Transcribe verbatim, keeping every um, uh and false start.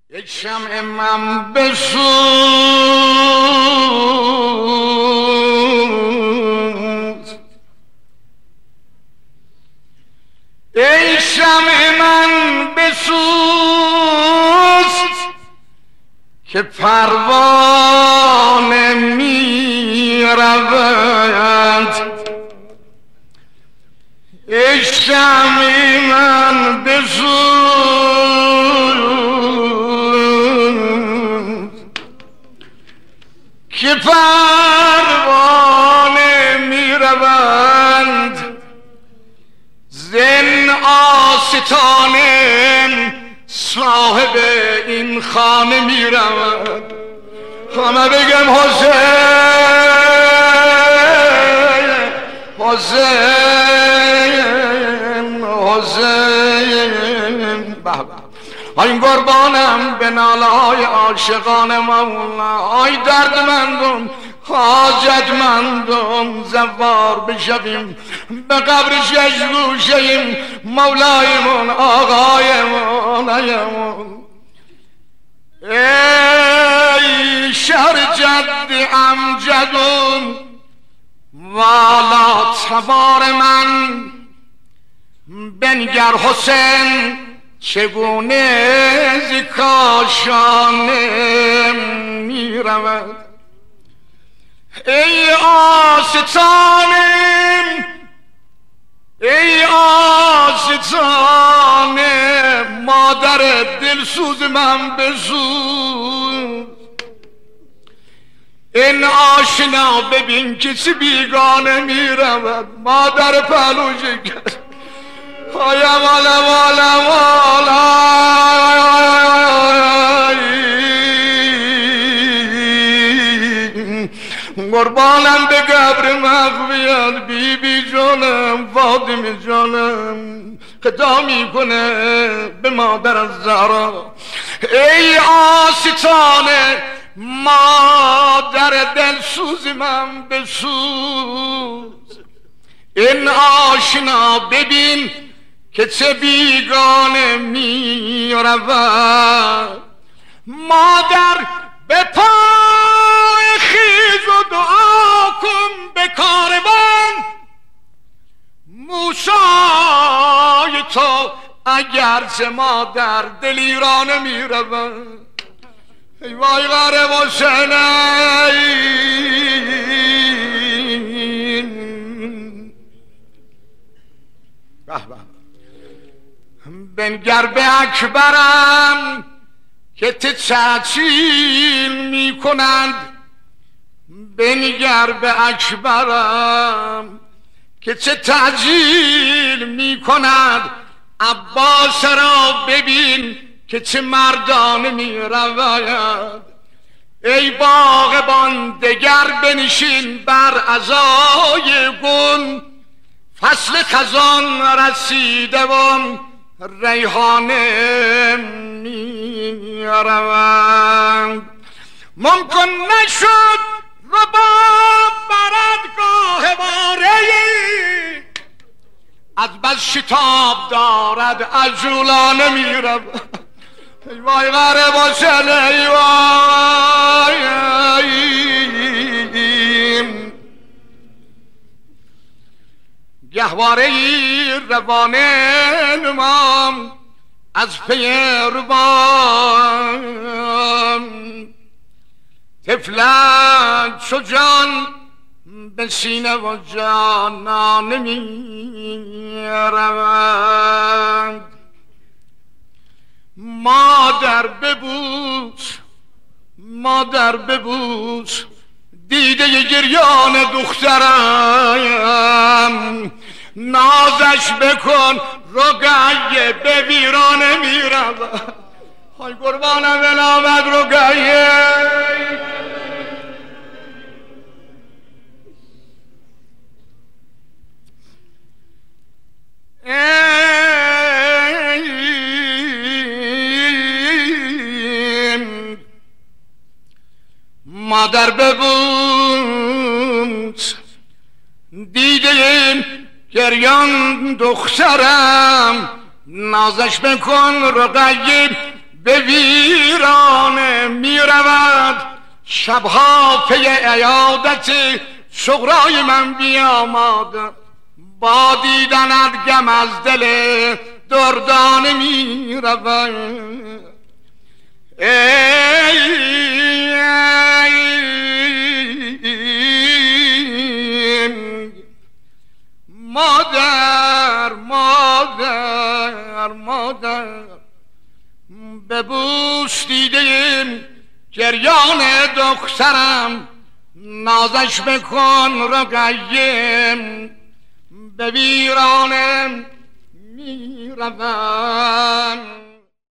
یک شمع من بسوز، ای شمع من بسوز که پروانه می رود. ای شمع من بسوز که پروانه می روند. زن آستانه صاحب این خانه می روند. همه بگم حسین حسین حسین. بابا آی قربانم به ناله‌های عاشقان مولا، آی دردمندم حاجتمندم زوار بشویم به قبر شش گوشه‌ایم مولایمون آقایمون آیمون. ای شهر جد امجدون والا تبار من، بنگر حسین چگونه ز کاشانه می رود. ای آستانه ای آستانه مادر دلسوز من بسوز. این آشنا ببین کسی بیگانه می رود. مادر پهلو شکر آیا والا والا والا قربانم به قبر مخفیت بی بی جانم فاطمه جانم خدا میکنه به مادر الزهرا. ای آستانه مادر دلسوز من بسوز. این آشنا ببین که چه بیگانه می رود. مادر به پای خیز و دعا کن به کاروان موسای تو اگرچه مادر دلیرانه می رود. ای وای غرب حسین بنگر به اکبرم که تچچیل می کنند. بنگر به اکبرم که چه تعجیل می کند. عباس را ببین که چه مردانه می رود. ای باغبان دگر بنشین بر عزای گل، فصل خزان رسیده و ریحانه می روند. ممکن نشد رباب برد گاهواره، از بس شتاب دارد عجولانه می رود. ای وای غرب حسین ای وای گهواره ای روانه نمام از پی روان. طفلک چو جان به سینه و جانانه می روند. مادر ببوس مادر ببوس دیده گریان دخترم، نازش بکن رقیه به ویرانه می رود. های قربانم به نامت رقیه. مادر ببوس دیده گریان دخترم، نازش بکن رقیب به ویرانه شبها پی عیادت شغرای من بیاماد، با دیدنت گم از دل دردانه می روم. ای مادر مادر مادر، ببوس دیده گریان دخترم، نازش بکن رقیم، به ویرانم می روم.